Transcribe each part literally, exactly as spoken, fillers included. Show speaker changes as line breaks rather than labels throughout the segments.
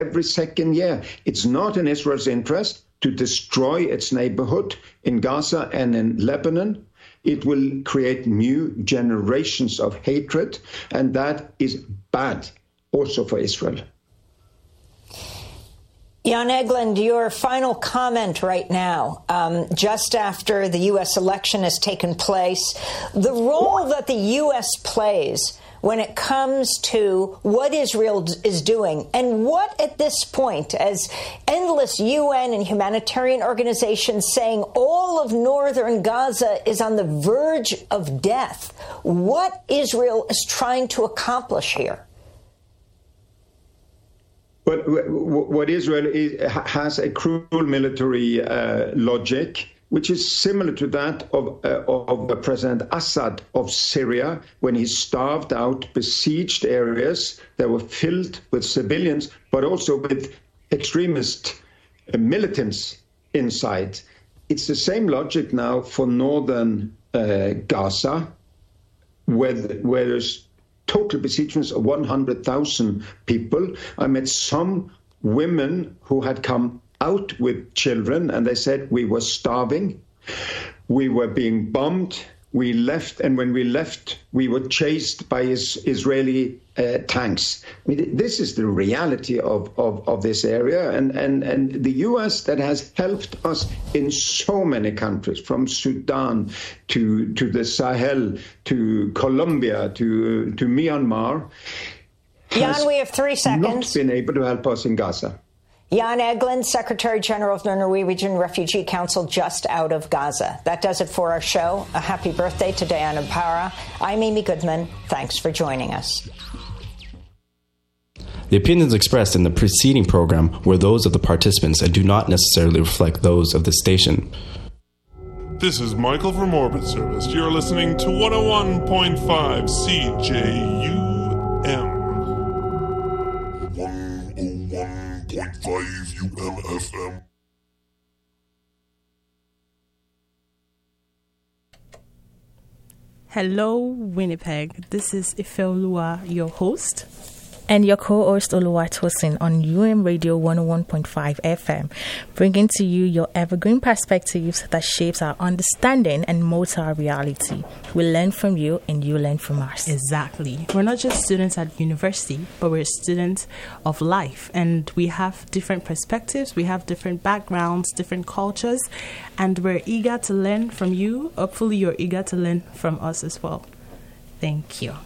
every second year. It's not in Israel's interest to destroy its neighborhood in Gaza and in Lebanon. It will create new generations of hatred, and that is bad also for Israel.
Jan Egeland, your final comment right now, um, just after the U S election has taken place, the role that the U S plays when it comes to what Israel is doing, and what at this point, as endless U N and humanitarian organizations saying all of northern Gaza is on the verge of death, what Israel is trying to accomplish here?
But what Israel is, has a cruel military uh, logic, which is similar to that of, uh, of President Assad of Syria, when he starved out besieged areas that were filled with civilians, but also with extremist uh, militants inside. It's the same logic now for northern uh, Gaza, where, where there's total besiegement of one hundred thousand people. I met some women who had come out with children, and they said, we were starving, we were being bombed, we left, and when we left, we were chased by is, Israeli uh, tanks. I mean, this is the reality of, of, of this area, and, and, and the U S that has helped us in so many countries, from Sudan to, to the Sahel, to Colombia, to, to Myanmar,
Jan, we have three seconds.
Not been able to help us in Gaza.
Jan Egeland, Secretary General of the Norwegian Refugee Council, just out of Gaza. That does it for our show. A happy birthday to Diana Para. I'm Amy Goodman. Thanks for joining us.
The opinions expressed in the preceding program were those of the participants and do not necessarily reflect those of the station.
This is Michael from Orbit Service. You're listening to one oh one point five C J U M. one oh one point five U M F M.
Hello, Winnipeg. This is Ifeoluwa, your host.
And your co-host Oluwatosin on U M Radio one oh one point five F M, bringing to you your evergreen perspectives that shapes our understanding and molds our reality. We learn from you and you learn from us.
Exactly. We're not just students at university, but we're students of life, and we have different perspectives, we have different backgrounds, different cultures, and we're eager to learn from you. Hopefully you're eager to learn from us as well. Thank you.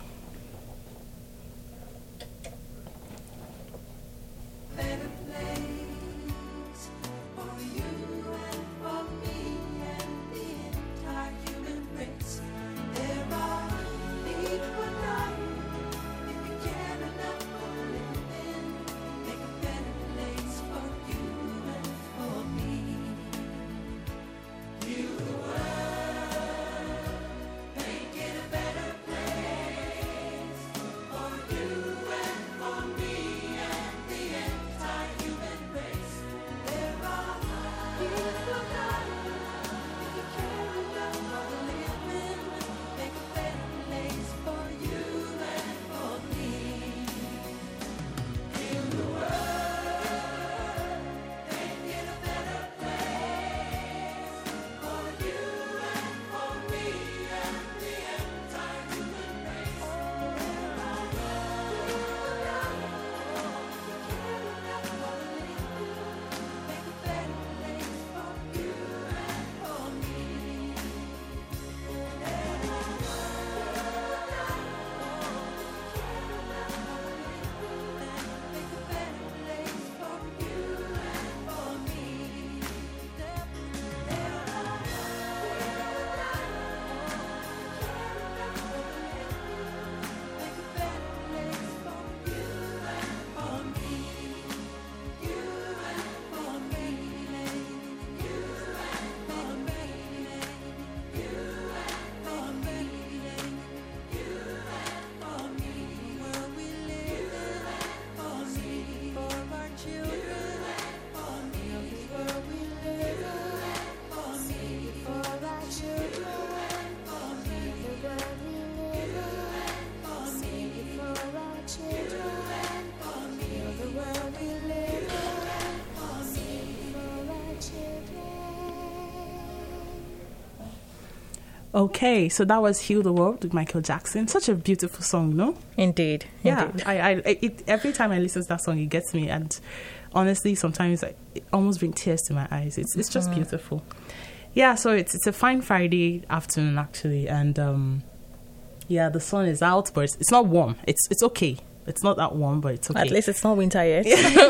Okay, so that was "Heal the World" with Michael Jackson. Such a beautiful song, no?
Indeed.
Yeah,
Indeed.
I, I, it, every time I listen to that song, it gets me, and honestly, sometimes I, it almost brings tears to my eyes. It's it's just mm. beautiful. Yeah, so it's it's a fine Friday afternoon actually, and um, yeah, the sun is out, but it's, it's not warm. It's it's okay. It's not that warm, but it's okay.
At least it's not winter yet.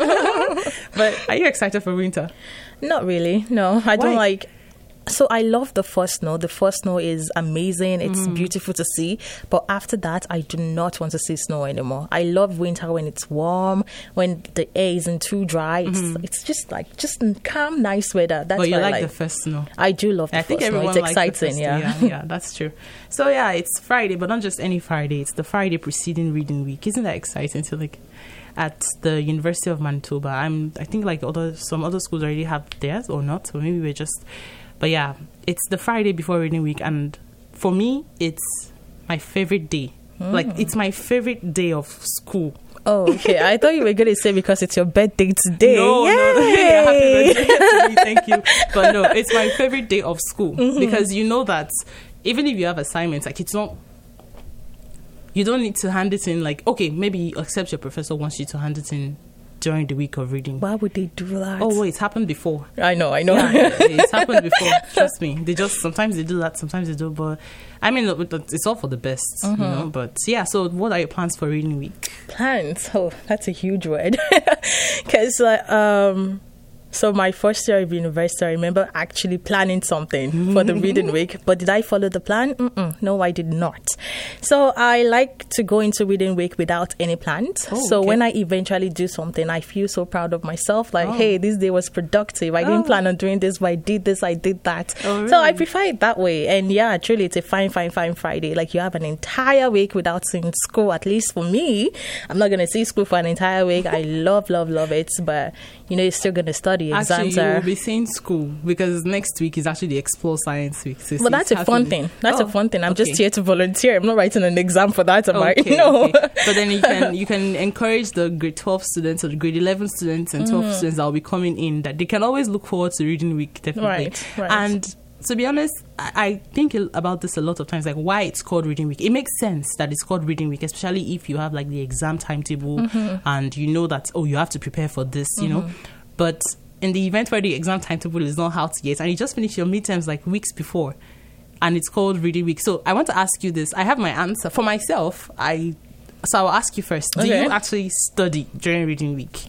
But are you excited for winter?
Not really. No, I
Why?
don't like. So I love the first snow. The first snow is amazing. It's mm. beautiful to see. But after that, I do not want to see snow anymore. I love winter when it's warm, when the air isn't too dry. It's, mm-hmm. it's just like just calm, nice weather. That's
but you
what
like,
I like
the first snow.
I do love the
I
first
think
snow.
everyone
It's
likes
exciting,
the
yeah.
yeah. Yeah, that's true. So yeah, it's Friday, but not just any Friday. It's the Friday preceding reading week. Isn't that exciting? So like at the University of Manitoba, I'm I think like other some other schools already have theirs or not, or maybe we're just. But yeah, it's the Friday before reading week, and for me, it's my favorite day. Mm. Like, it's my favorite day of school.
Oh, okay. I thought you were going to say because it's your birthday today.
No,
Yay!
no, yeah, happy birthday to me, thank you. But no, it's my favorite day of school mm-hmm. because you know that even if you have assignments, like it's not, you don't need to hand it in. Like, okay, maybe you accept your professor wants you to hand it in during the week of reading.
Why would they do that?
Oh, wait, it's happened before.
I know, I know.
Yeah, it's happened before. Trust me. They just, sometimes they do that, sometimes they do, but I mean, it's all for the best, mm-hmm. you know, but yeah, so what are your plans for reading week?
Plans? Oh, that's a huge word. Because, uh, um... So my first year of university, I remember actually planning something for the reading week. But did I follow the plan? Mm-mm. No, I did not. So I like to go into reading week without any plans. Oh, so okay. when I eventually do something, I feel so proud of myself. Like, oh. hey, this day was productive. I oh. didn't plan on doing this, but I did this, I did that. Oh, really? So I prefer it that way. And yeah, truly, it's a fine, fine, fine Friday. Like you have an entire week without seeing school. At least for me, I'm not going to see school for an entire week. I love, love, love it. But, you know, you're still going to study. Exams
actually, you
are...
will be seeing school because next week is actually the Explore Science Week. So
well, that's a happening. fun thing. That's oh, a fun thing. I'm okay. just here to volunteer. I'm not writing an exam for that. Am
okay,
I? No.
Okay. But then you can you can encourage the grade twelve students or the grade eleven students and twelve mm. students that will be coming in that they can always look forward to reading week, definitely.
Right, right.
And to be honest, I think about this a lot of times, like why it's called reading week. It makes sense that it's called reading week, especially if you have like the exam timetable mm-hmm. and you know that, oh, you have to prepare for this, you mm-hmm. know. But in the event where the exam timetable is not out yet and you just finish your midterms like weeks before and it's called reading week. So I want to ask you this. I have my answer. For myself, I so I'll ask you first. Okay. Do you actually study during reading week?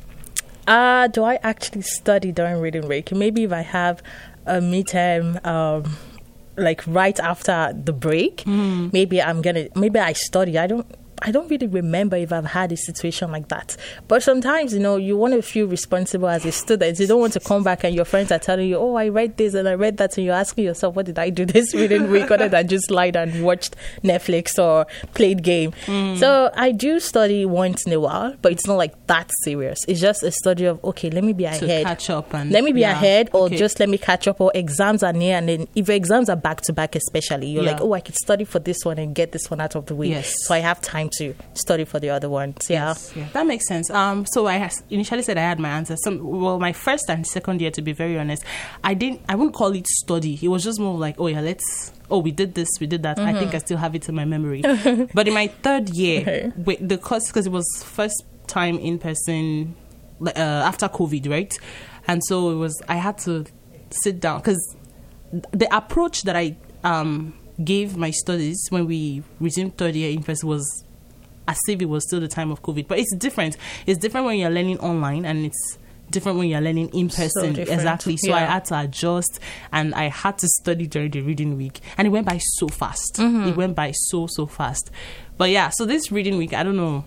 Uh, do I actually study during reading week? Maybe if I have a midterm, um, like right after the break, mm. maybe I'm gonna. Maybe I study. I don't. I don't really remember if I've had a situation like that. But sometimes, you know, you want to feel responsible as a student. You don't want to come back and your friends are telling you, oh, I read this and I read that. And you're asking yourself, what did I do this reading week other than just lie down and watched Netflix or played game? Mm. So I do study once in a while, but it's not like that serious. It's just a study of, okay, let me be ahead.
To catch up. And,
let me be
yeah,
ahead or
okay.
just let me catch up or exams are near. And then if exams are back to back especially, you're yeah. like, oh, I could study for this one and get this one out of the way.
Yes.
So I have time to study for the other ones. Yeah.
Yes, yeah. That makes sense. Um, so I has initially said I had my answer. Some, well, my first and second year, to be very honest, I didn't. I wouldn't call it study. It was just more like, oh yeah, let's. Oh, we did this, we did that. Mm-hmm. I think I still have it in my memory. But in my third year, okay. with the course, because it was first time in person uh, after COVID, right? And so it was. I had to sit down because the approach that I um. gave my studies when we resumed third year in person was as if it was still the time of COVID. But it's different. It's different when you're learning online and it's different when you're learning in person. So exactly. So yeah. I had to adjust and I had to study during the reading week. And it went by so fast. Mm-hmm. It went by so, so fast. But yeah, so this reading week, I don't know.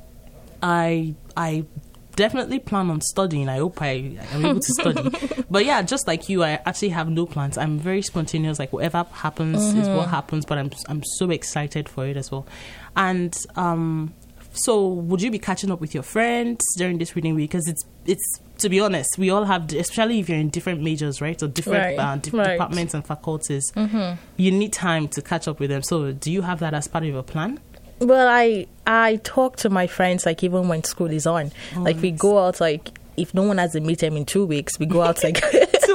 I I definitely plan on studying. I hope I am able to study. But yeah, just like you, I actually have no plans. I'm very spontaneous. Like whatever happens mm-hmm. is what happens. But I'm I'm so excited for it as well. And um, so would you be catching up with your friends during this reading week? Because it's it's to be honest, we all have, especially if you're in different majors, right, or different
right.
uh, di-
right.
departments and faculties,
mm-hmm.
you need time to catch up with them. So do you have that as part of your plan?
Well, I I talk to my friends like even when school is on. Oh, like nice. We go out like if no one has a midterm in two weeks, we go out like
two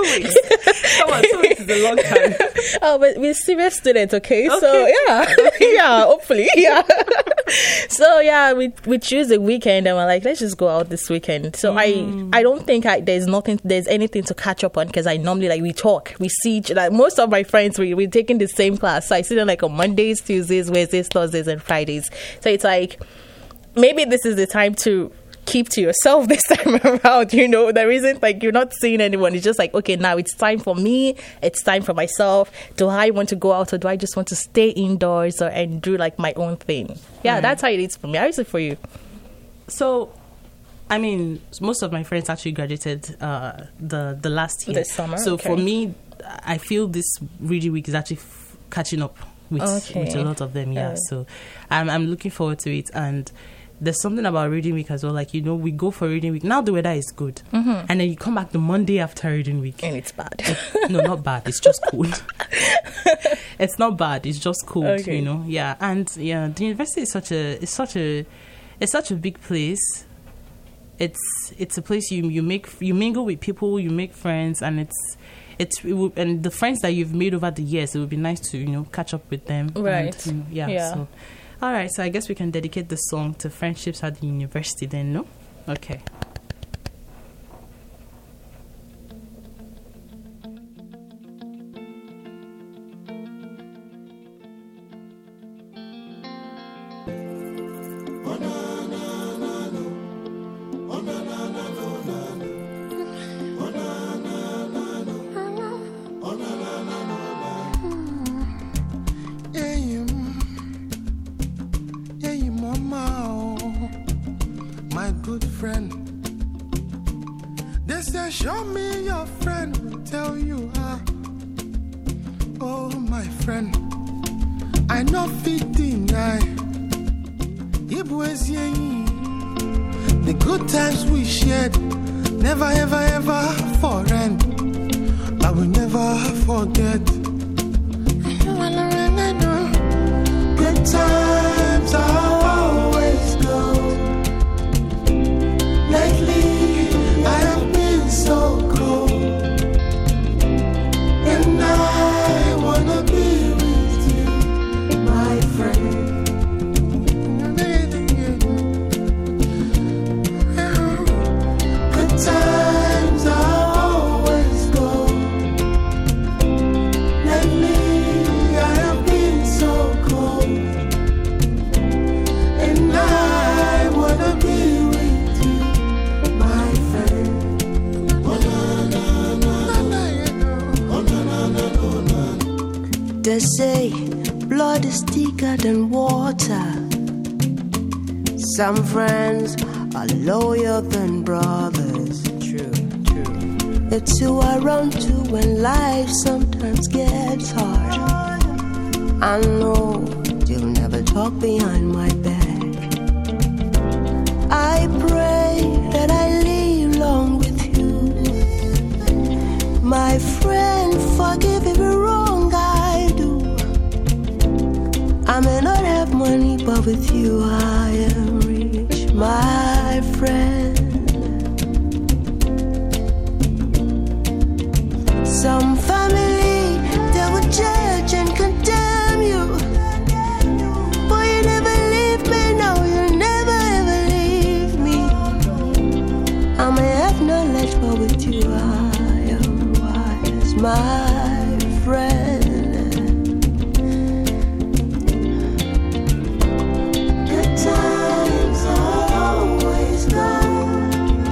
weeks. Come on, two weeks is a long time.
Oh, but we're serious students, okay? okay. So, yeah. yeah, hopefully, yeah. So, yeah, we we choose a weekend and we're like, let's just go out this weekend. So, mm. I I don't think I, there's nothing, there's anything to catch up on because I normally, like, we talk. We see each like most of my friends, we, we're taking the same class. So, I see them, like, on Mondays, Tuesdays, Wednesdays, Thursdays, and Fridays. So, it's like, maybe this is the time to keep to yourself this time around. You know, there isn't like you're not seeing anyone. It's just like, okay, now it's time for me. It's time for myself. Do I want to go out or do I just want to stay indoors or and do like my own thing? Yeah, right. That's how it is for me. How is it for you?
So, I mean, most of my friends actually graduated uh, the the last year.
This summer.
So
okay.
for me, I feel this reading week is actually f- catching up with, okay. with a lot of them. Yeah. Uh. So I'm I'm looking forward to it. And there's something about reading week as well. Like, you know, we go for reading week. Now the weather is good. Mm-hmm. And then you come back the Monday after reading week.
And it's bad.
It, no, not bad. It's just cold. It's not bad. It's just cold, okay. you know. Yeah. And yeah, the university is such a it's such a it's such a big place. It's it's a place you you make you mingle with people, you make friends, and it's it's it will, and the friends that you've made over the years, it would be nice to, you know, catch up with them.
Right.
And, you know, yeah.
yeah.
So all right, so I guess we can dedicate the song to friendships at the university then, no? Okay.
Show me your friend who tell you how. Oh, my friend, I know fit deny. The good times we shared, never ever ever for end. I will never forget. Good times are always good. Lately, I have been so cold, and I wanna be with you, my friend. Good times are always good. Lately, I have been so cold, and I wanna be with you, my friend. They say blood is thicker than water. Some friends are loyal than brothers. True, true. It's who I run to when life sometimes gets hard. I know you'll never talk behind my back. I pray that I live long with you, my friend. Forgive every wrong I do. I may not have money, but with you I am rich, my friend. Some family, they will judge and condemn you, but you never leave me, no, you never ever leave me. I may have knowledge, but with you I am wise, my friend. Good times are always gone.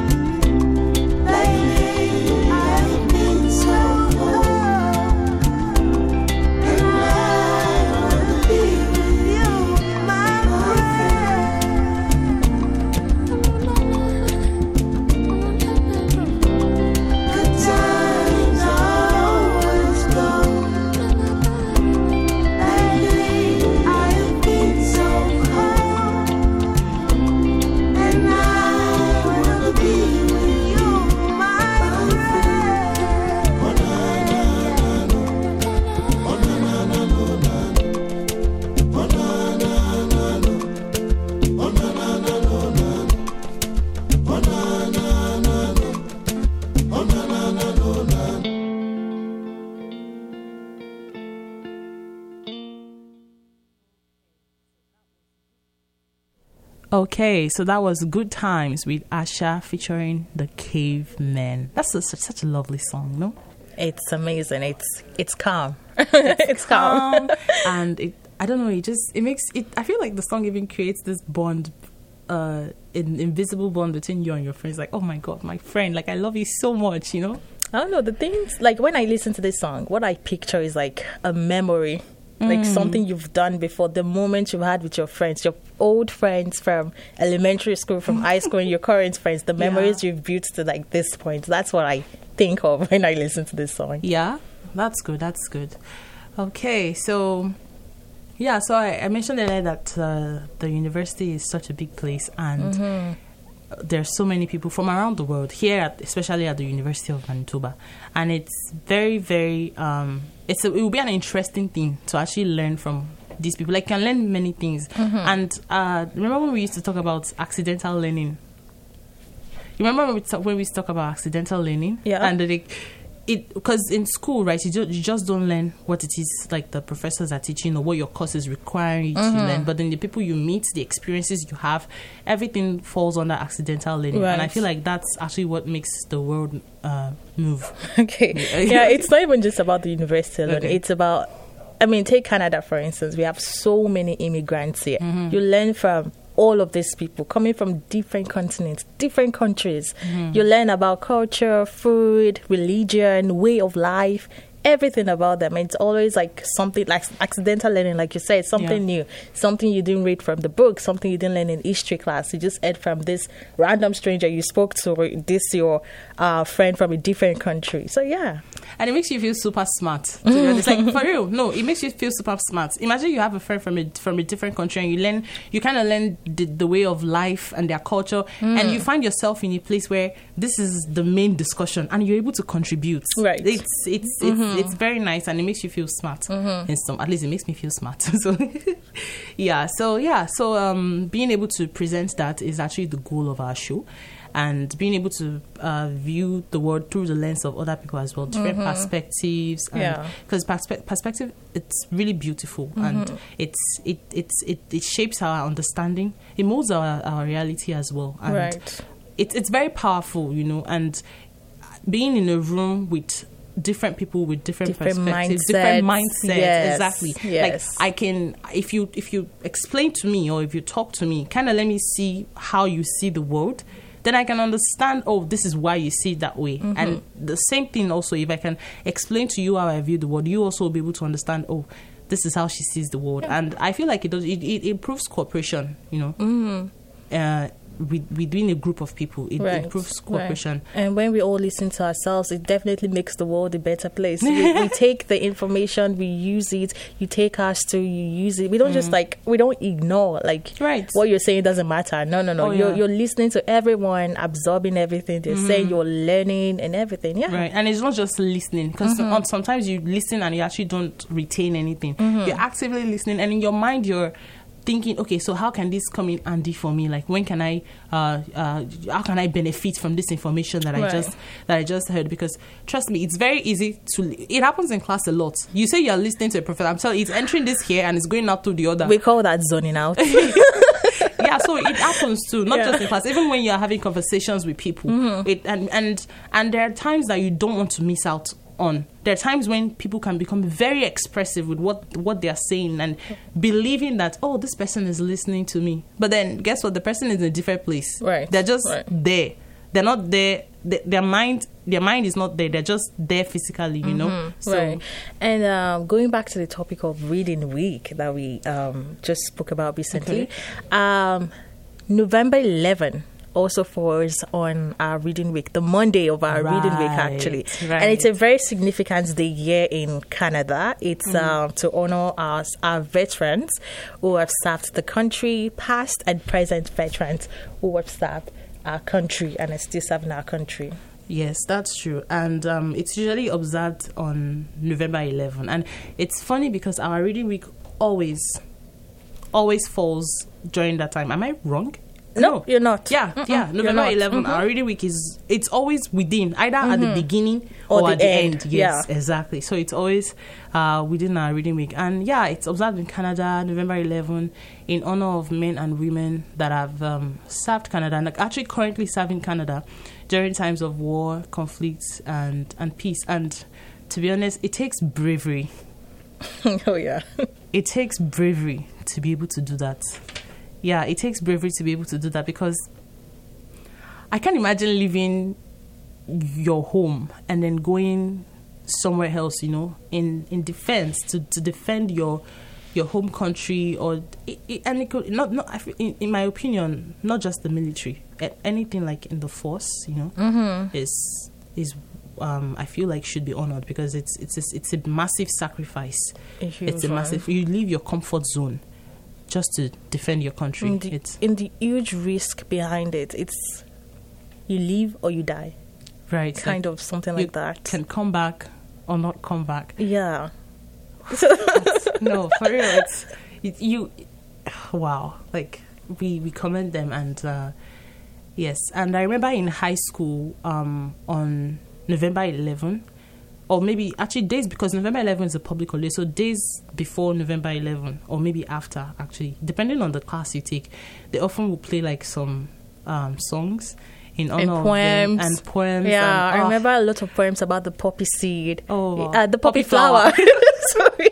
Lately, I've been so cold, and I wanna be with you, my friend. Good times are always
Okay, so that was Good Times with Asha featuring the Cavemen. That's a, such a lovely song, no?
It's amazing. It's it's calm. It's, it's calm.
calm. And it, I don't know, it just, it makes it, I feel like the song even creates this bond, uh, an invisible bond between you and your friends. Like, oh my God, my friend, like I love you so much, you know?
I don't know, the things, like when I listen to this song, what I picture is like a memory. Like mm. something you've done before, the moment you've had with your friends, your old friends from elementary school, from high school, and your current friends, the memories yeah. you've built to like this point. That's what I think of when I listen to this song.
Yeah, that's good. That's good. Okay, so yeah, so I, I mentioned earlier that uh, the university is such a big place, and mm-hmm. there's so many people from around the world here, at, especially at the University of Manitoba, and it's very, very. Um, it's a, it will be an interesting thing to actually learn from these people. Like, you can learn many things, mm-hmm. and uh, remember when we used to talk about accidental learning? You remember when we talk, when we used to talk about accidental learning?
Yeah,
and like. It because in school, right, you, ju- you just don't learn what it is like the professors are teaching or what your course is requiring you mm-hmm. to learn. But then the people you meet, the experiences you have, everything falls under accidental learning.
Right.
And I feel like that's actually what makes the world uh, move.
Okay. Yeah, it's not even just about the university alone.
Okay.
It's about, I mean, take Canada, for instance. We have so many immigrants here. Mm-hmm. You learn from all of these people coming from different continents, different countries. Mm-hmm. You learn about culture, food, religion, way of life, everything about them. It's always like something like accidental learning, like you said, something yeah. new, something you didn't read from the book, something you didn't learn in history class. You just heard from this random stranger you spoke to, this your uh, friend from a different country. So yeah.
And it makes you feel super smart. To be honest. Like, for real, no, it makes you feel super smart. Imagine you have a friend from a from a different country and you learn, you kind of learn the, the way of life and their culture, mm. and you find yourself in a place where this is the main discussion, and you're able to contribute. Right. It's it's mm-hmm. it's, it's very nice, and it makes you feel smart. Mm-hmm. In some, at least it makes me feel smart. So yeah, so yeah, so um, being able to present that is actually the goal of our show. And being able to uh, view the world through the lens of other people as well, different mm-hmm. perspectives. Yeah. Because perspe- perspective, it's really beautiful, mm-hmm. and it's it it's it, it shapes our understanding. It molds our, our reality as well. And
right.
It's it's very powerful, you know. And being in a room with different people with different, different perspectives,
mindsets.
different mindsets,
yes.
exactly.
Yes.
Like I can, if you if you explain to me or if you talk to me, kind of let me see how you see the world. Then I can understand, oh, this is why you see it that way. Mm-hmm. And the same thing also, if I can explain to you how I view the world, you also will be able to understand, oh, this is how she sees the world. Yeah. And I feel like it does. It, it improves cooperation, you know. Mm-hmm. Uh, with, within a group of people, it right. improves cooperation.
Right. And when we all listen to ourselves, it definitely makes the world a better place. we, we take the information, we use it. You take us to, you use it. We don't mm. just like, we don't ignore, like,
right.
what you're saying doesn't matter. No, no, no.
Oh,
you're,
yeah.
you're listening to everyone, absorbing everything they're mm. saying, you're learning and everything. Yeah.
Right. And it's not just listening, because mm-hmm. sometimes you listen and you actually don't retain anything. Mm-hmm. You're actively listening, and in your mind, you're thinking, okay, so how can this come in handy for me? Like, when can I, uh, uh, how can I benefit from this information that I
right.
just that I just heard? Because trust me, it's very easy to. It happens in class a lot. You say you're listening to a professor. I'm telling you, it's entering this here and it's going out to the other.
We call that zoning out.
Yeah, so it happens too, not
yeah.
just in class. Even when you're having conversations with people, mm-hmm. it and and and there are times that you don't want to miss out on. There are times when people can become very expressive with what, what they are saying and believing that, oh, this person is listening to me. But then, guess what? The person is in a different place.
Right.
They're just
right.
there. They're not there. They, their mind, their mind is not there. They're just there physically, you mm-hmm. know.
So, right. And um, going back to the topic of Reading Week that we um, just spoke about recently, okay. um, November eleventh. Also falls on our Reading Week, the Monday of our right, Reading Week, actually.
Right.
And it's a very significant day here in Canada. It's mm. um, to honor our, our veterans who have served the country, past and present veterans who have served our country and are still serving our country.
Yes, that's true. And um, it's usually observed on November eleventh. And it's funny because our Reading Week always, always falls during that time. Am I wrong?
No, you're not.
Yeah,
Mm-mm,
yeah.
you're
November
not.
eleventh,
Mhm.
our reading week is, it's always within, either at the beginning
Or
or,
the
at the
end,
end. Yes,
yeah.
exactly. So it's always uh, within our reading week. And yeah, it's observed in Canada, November eleventh, in honor of men and women that have um, served Canada, and like actually currently serving Canada during times of war, conflicts, and, and peace. And to be honest, it takes bravery.
Oh, yeah.
It takes bravery to be able to do that. Yeah, it takes bravery to be able to do that, because I can't imagine leaving your home and then going somewhere else, you know, in, in defense, to, to defend your your home country, or it, it, and it could not not in, in my opinion, not just the military, anything like in the force, you know, mm-hmm. is is um, I feel like should be honored, because it's it's a, it's a massive sacrifice.
A huge
It's a
one.
massive. You leave your comfort zone just to defend your country.
In the,
It's
in the huge risk behind it, it's you live or you die,
right,
kind
like,
of something
you
like that.
can come back or not come back.
Yeah.
No, for real, it's it, you. Wow, like we we commend them, and uh, yes, and I remember in high school, um, on November eleventh, or maybe actually days, because November eleventh is a public holiday, so days before November eleventh, or maybe after, actually, depending on the class you take, they often will play like some um, songs in honor
And
of
poems.
them, and poems.
Yeah,
and,
I
oh,
remember a lot of poems about the poppy seed.
Oh,
uh, the poppy,
poppy flower.
flower. Sorry.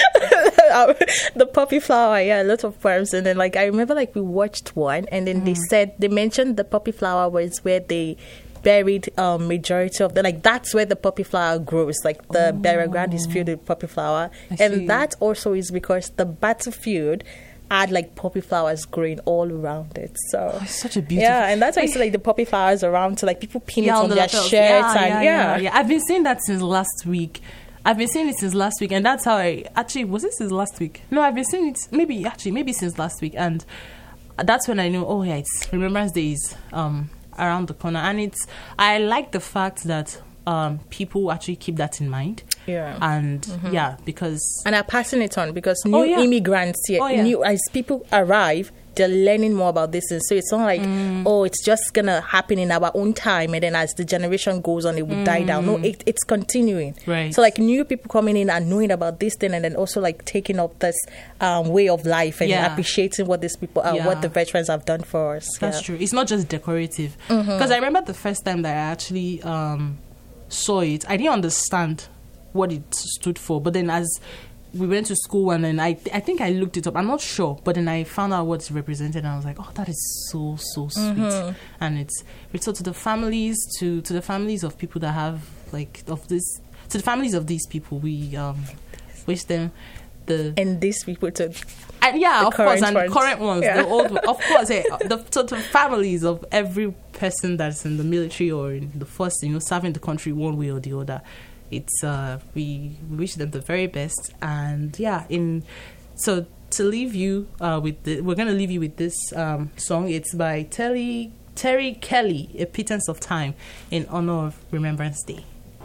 The poppy flower, yeah, a lot of poems. And then, like, I remember, like, we watched one, and then mm. they said, they mentioned the poppy flower was where they buried um, majority of the, like, that's where the poppy flower grows. Like, the oh. burial ground is filled with poppy flower.
I
and
see.
that also is because the battlefield had like poppy flowers growing all around it. So
oh, it's such a beautiful.
Yeah, and that's why you see like the poppy flowers around to like people pin
yeah,
it on,
on the
their
lapels.
shirts
yeah,
and
yeah,
yeah.
yeah, yeah. I've been saying that since last week. I've been saying it since last week, and that's how I actually was it since last week. No, I've been saying it maybe actually maybe since last week, and that's when I knew. Oh yeah, it's Remembrance Day is um, around the corner, and it's. I like the fact that um, people actually keep that in mind.
Yeah.
And
mm-hmm.
yeah, because
and are passing it on because new
oh, yeah.
immigrants here,
oh, yeah.
new as people arrive, they're learning more about this, and so it's not like mm. oh, it's just gonna happen in our own time, and then as the generation goes on, it will mm. die down. No, it, it's continuing.
Right.
So like new people coming in and knowing about this thing, and then also like taking up this um, way of life and
yeah.
appreciating what these people are,
yeah.
what the veterans have done for us.
That's
yeah.
true. It's not just decorative. Because mm-hmm. I remember the first time that I actually um, saw it, I didn't understand what it stood for, but then as we went to school and then I th- I think I looked it up, I'm not sure, but then I found out what it represented, and I was like, oh, that is so so sweet. Mm-hmm. And it's so to the families to to the families of people that have like of this to the families of these people, we um wish them the
and these people to
and yeah, of course, and
ones.
the current ones,
yeah.
the old, of course, yeah, the to the families of every person that's in the military or in the force, you know, serving the country one way or the other. It's uh, we wish them the very best, and yeah, in so to leave you uh, with the, we're gonna leave you with this um, song. It's by Terry Terry Kelly, A Pittance of Time, in honor of Remembrance Day.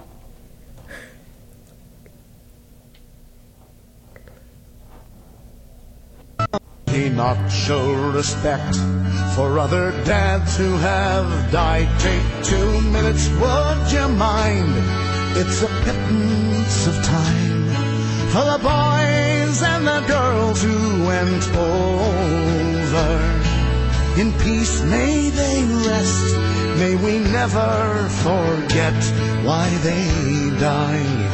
He not show respect for other dads who have died. Take two minutes, would you mind? It's a pittance of time for the boys and the girls who went over. In peace may they rest, may we never forget why they died.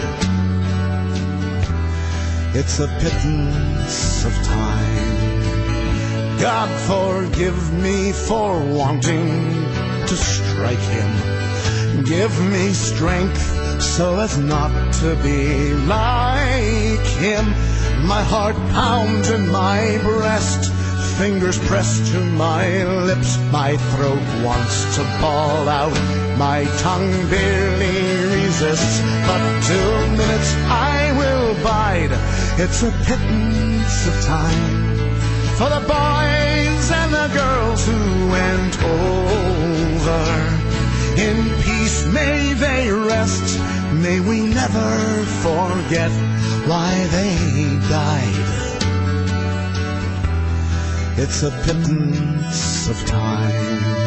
It's a pittance of time. God forgive me for wanting to strike him. Give me strength so as not to be like him. My heart pounds in my breast, fingers pressed to my lips. My throat wants to bawl out, my tongue barely resists. But two minutes I will bide. It's a pittance of time for the boys and the girls who went over. In peace may they rest, may we never forget why they died. It's a pittance of time.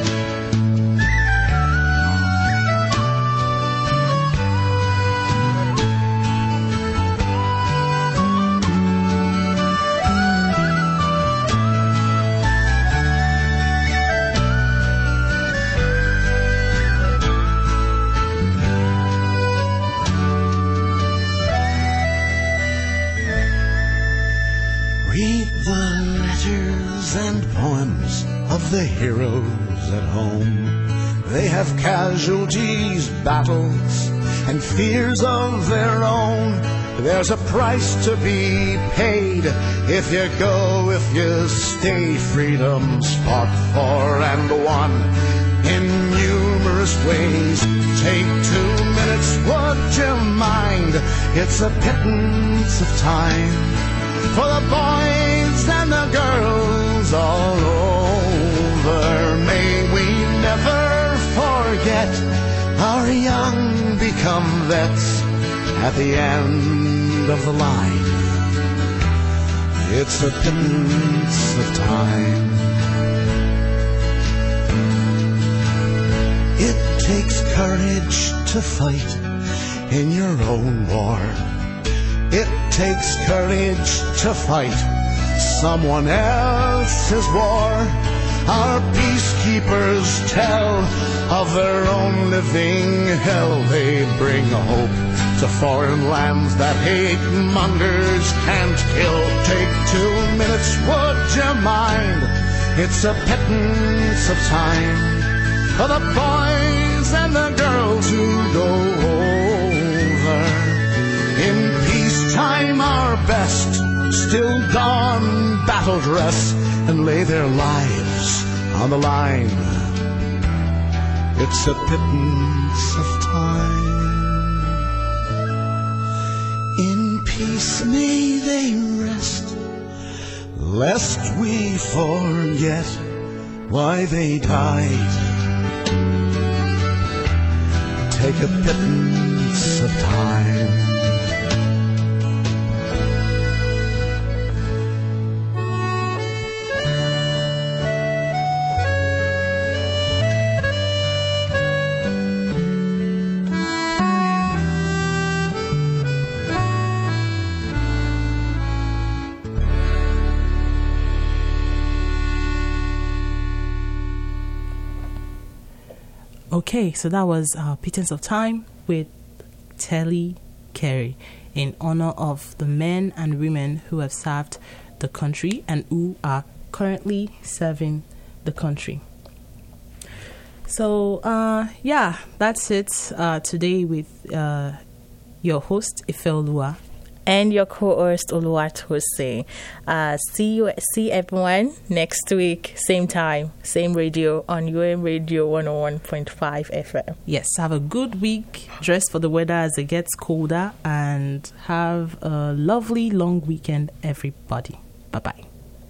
Read the letters and poems of the heroes at home. They have casualties, battles, and fears of their own. There's a price to be paid if you go, if you stay. Freedom's fought for and won in numerous ways. Take two minutes, would you mind? It's a pittance of time for the boys and the girls all over. May we never forget our young become vets at the end of the line. It's a pittance of time. It takes courage to fight in your own war. It takes courage to fight someone else's war. Our peacekeepers tell of their own living hell. They bring hope to foreign lands that hate mongers can't kill. Take two minutes, would you mind? It's a pittance of time for the boys and the girls who go over. In peacetime our best still don battle dress and lay their lives on the line. It's a pittance of time. In peace may they rest, lest we forget why they died. Take a pittance of time.
Okay, so that was uh, Pittance of Time with Telly Carey in honor of the men and women who have served the country and who are currently serving the country. So, uh, yeah, that's it uh, today with uh, your host, Ifeoluwa.
And your co-host Oluwatosin. Uh, see you, see everyone next week, same time, same radio on U M Radio one oh one point five F M.
Yes, have a good week. Dress for the weather as it gets colder, and have a lovely long weekend, everybody. Bye bye.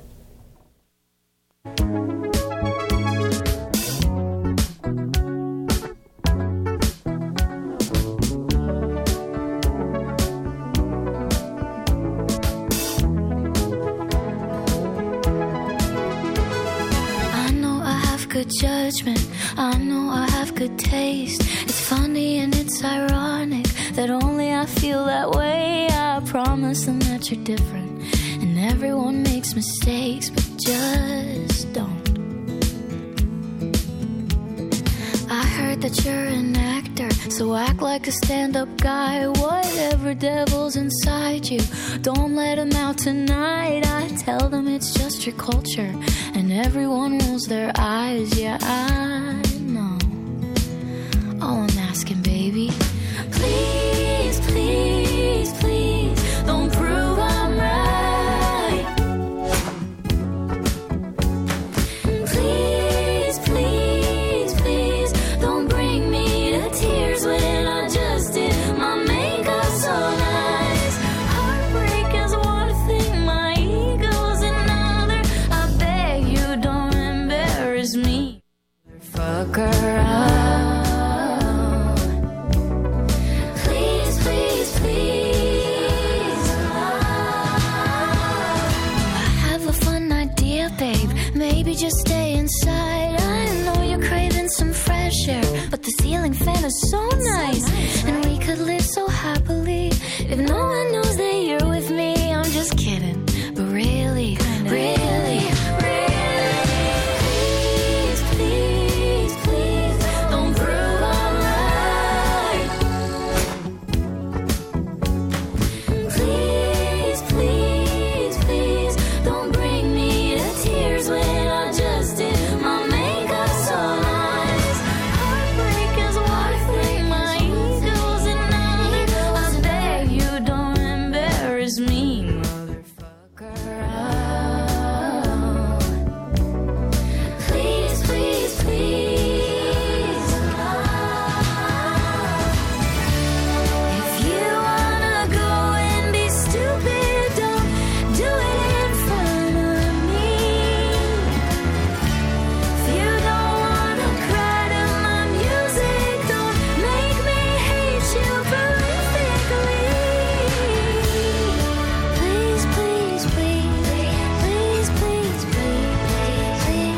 Good judgment, I know I have good taste. It's funny and it's ironic that only I feel that way. I promise them that you're different, and everyone makes mistakes, but just don't. I heard that you're an actor, so act like a stand-up guy. Whatever devil's inside you, don't let him out tonight. I tell them it's just your culture, and everyone rolls their eyes. Yeah, I know. All I'm asking, baby, please, please, please, don't prove I'm right. Please, please, please, don't bring me to tears when I just did my makeup so nice. Heartbreak is one thing, my ego's another. I beg you, don't embarrass me. Fuck her up. Please, please, please. I have a fun idea, so nice. And we could live so happily if no one knows that you're with me. I'm just kidding, but really, really, really, please, please, please, don't prove I'm right. Please, please, please, don't bring me to tears when I just did my makeup so nice. Heartbreak is what I think my ego's another. I beg you don't embarrass me, motherfucker. Oh. Please, please, please. If you wanna go and be stupid, don't do it in front of me. If you don't wanna cry to my music, don't make me hate you prolifically. Please, please, please, please, please, please, please, please,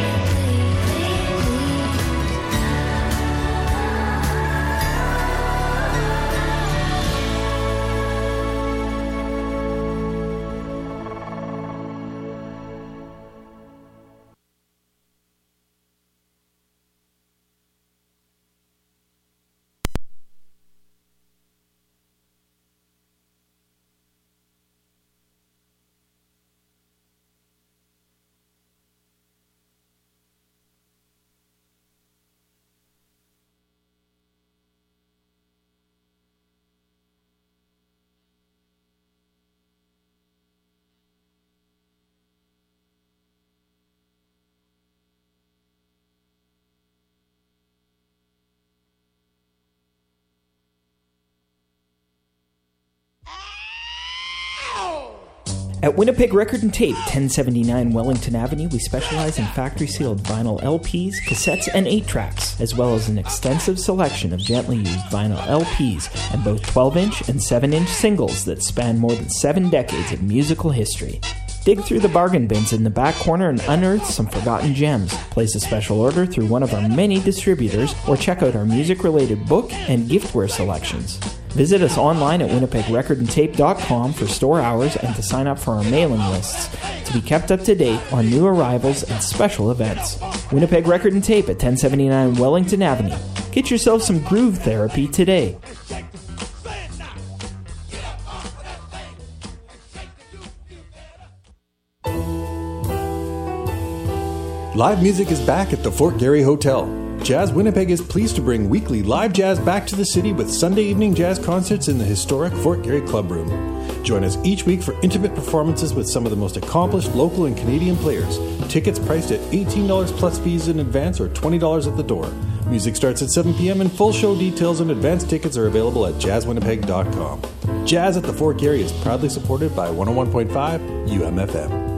At Winnipeg Record and Tape, ten seventy-nine Wellington Avenue, we specialize in factory-sealed vinyl L Ps, cassettes, and eight tracks, as well as an extensive selection of gently used vinyl L Ps and both twelve-inch and seven-inch singles that span more than seven decades of musical history. Dig through the bargain bins in the back corner and unearth some forgotten gems. Place a special order through one of our many distributors or check out our music-related book and giftware selections. Visit us online at winnipeg record and tape dot com for store hours and to sign up for our mailing lists to be kept up to date on new arrivals and special events. Winnipeg Record and Tape at ten seventy-nine Wellington Avenue. Get yourself some groove therapy today.
Live music is back at the Fort Garry Hotel. Jazz Winnipeg is pleased to bring weekly live jazz back to the city with Sunday evening jazz concerts in the historic Fort Garry Club Room. Join us each week for intimate performances with some of the most accomplished local and Canadian players. Tickets priced at eighteen dollars plus fees in advance or twenty dollars at the door. Music starts at seven p.m. and full show details and advance tickets are available at jazz winnipeg dot com. Jazz at the Fort Garry is proudly supported by one oh one point five U M F M.